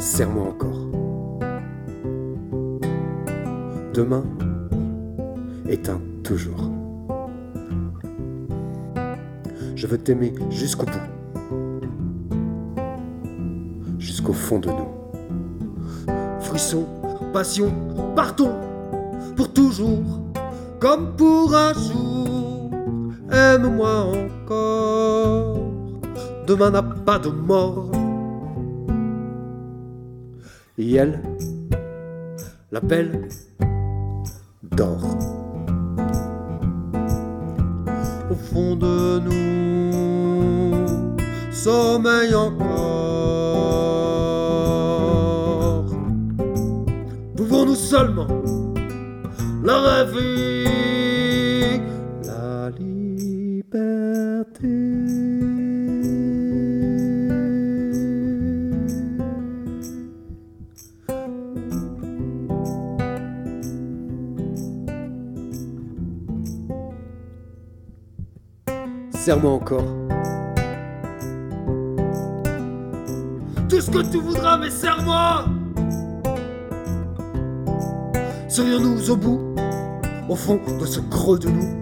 serre-moi encore. Demain est un toujours. Je veux t'aimer jusqu'au bout, jusqu'au fond de nous. Frisson, passion, partons pour toujours, comme pour un jour. Aime-moi encore, demain n'a pas de mort. Et elle, la belle, dort. Au fond de nous, sommeille encore. Pouvons-nous seulement la rêver, la liberté. Serre-moi encore. Tout ce que tu voudras, mais serre-moi. Serions-nous au bout, au fond de ce creux de nous?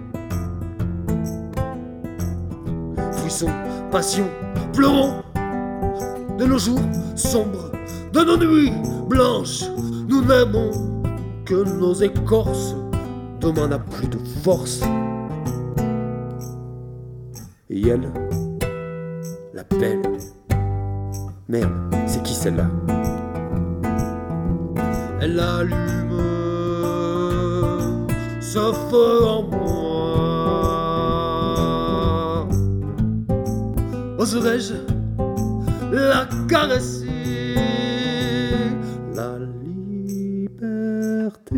Frisson, passion, pleurons de nos jours sombres, de nos nuits blanches. Nous n'aimons que nos écorces. Demain n'a plus de force. Et elle, la belle. Merde, c'est qui celle-là? Elle allume ce feu en moi. Oserais-je la caresser? La liberté.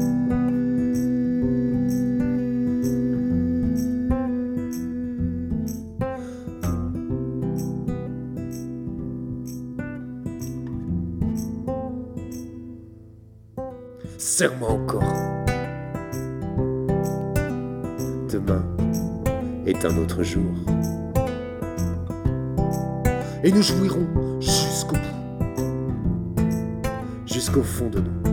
Serre-moi encore. Demain est un autre jour. Et nous jouirons jusqu'au bout, jusqu'au fond de nous.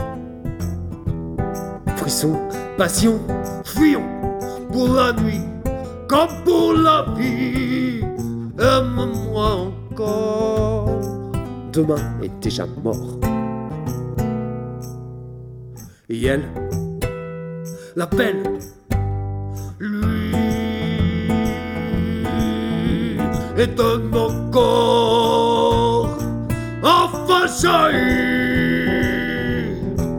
Frisson, passion, fuyons pour la nuit, comme pour la vie. Aime-moi encore. Demain est déjà mort. Et elle, la belle, lui, étonne encore, enfin jaillit.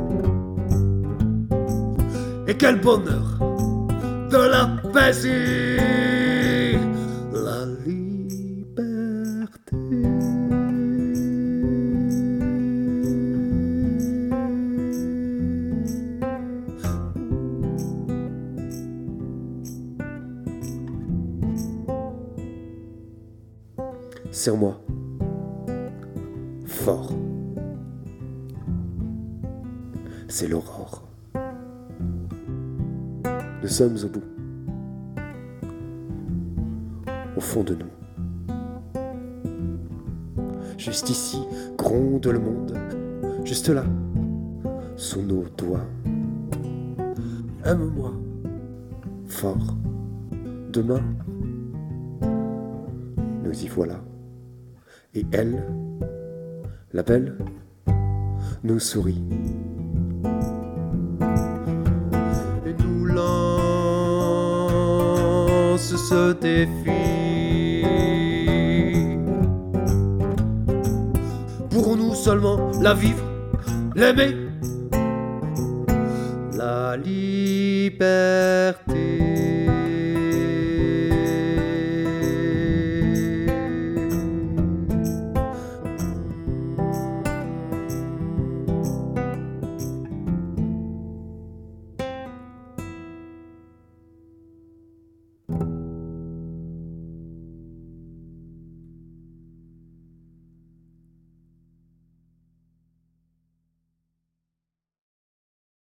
Et quel bonheur de la baiser, la liberté. Serre-moi fort. C'est l'aurore. Nous sommes au bout, au fond de nous. Juste ici gronde le monde, juste là, sous nos doigts. Aime-moi fort. Demain, nous y voilà. Et elle, la belle, nous sourit. Et nous lance ce défi. Pourrons-nous seulement la vivre, l'aimer? La liberté.